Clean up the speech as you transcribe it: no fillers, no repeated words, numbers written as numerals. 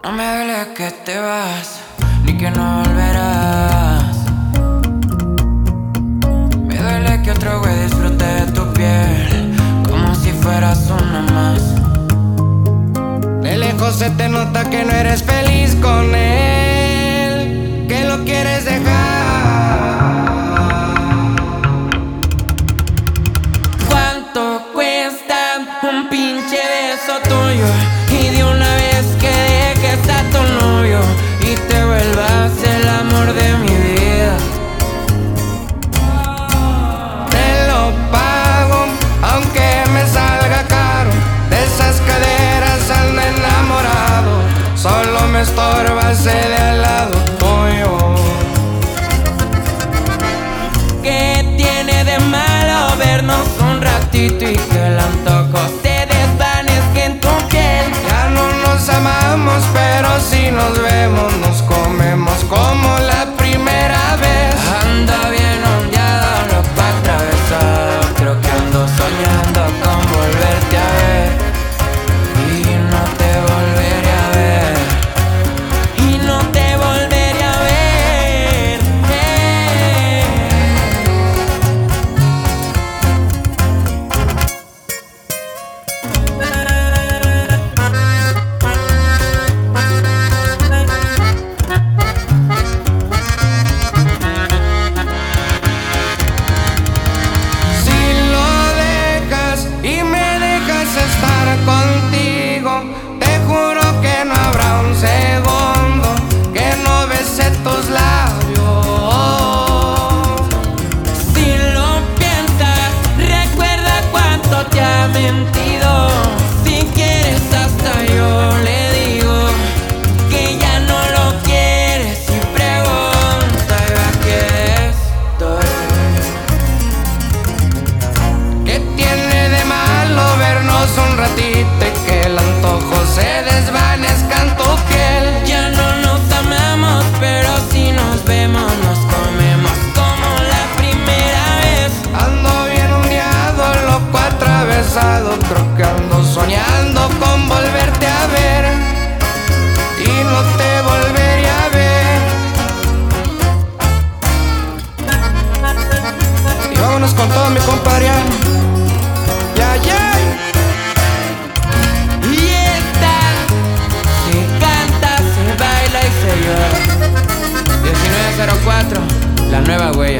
No me duele que te vas, ni que no volverás. Me duele que otro güey disfrute de tu piel, como si fueras una más. De lejos se te nota que no eres feliz con él, que lo quieres dejar. ¿Cuánto cuesta un pinche beso tuyo? Y de una vez que dejes a tu novio y te vuelvas el amor de mi vida. Te lo pago, aunque me salga caro. De esas caderas ando enamorado, solo me estorba ese de al lado tuyo. ¿Qué tiene de malo vernos un ratito y que el antojo se desvanezca en tu piel? Ya no nos amamos, pero si nos vemos nos comemos como la primera vez. Ando bien ondeado, loco atravesado, creo que ando soñando con volverte a ver. Y no te volveré a ver, y no te volveré a ver. Si lo dejas y me dejas estar contigo, te juro que no habrá un segundo que no bese tus labios. Si lo piensas, recuerda cuánto te ha mentido. Si quieres hasta yo le digo que ya no lo quieres y pregunta y va que estoy. ¿Qué tiene de malo vernos un ratito y que el antojo se desvanezca en tu piel? Ya no nos amamos, pero si nos vemos nos comemos como la primera vez. Ando bien ondeado, loco atravesado, creo que ando soñando con volverte a ver y no te volveré a ver. Y vámonos con todo mi compadre. Ya, ya. Y esta se canta, se baila y se llora. 1904, la nueva huella.